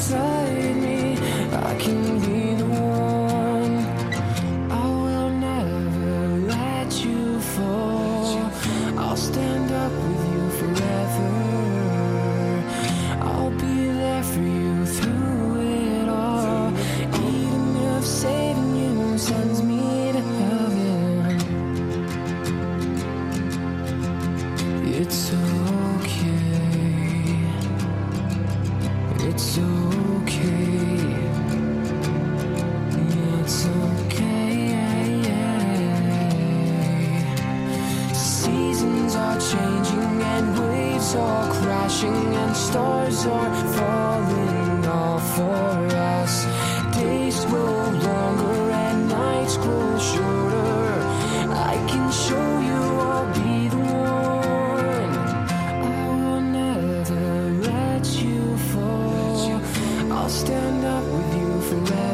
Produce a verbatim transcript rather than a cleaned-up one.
inside me. I can be the one. I will never let you fall. I'll stand up with you forever. I'll be there for you through it all. Even if saving you sends me to heaven, it's okay. It's okay. It's okay. Seasons are changing and waves are crashing and stars are falling all for us. Days grow longer and nights grow shorter. I can show you I'll be the one. I will never let you fall. I'll stand up with you forever.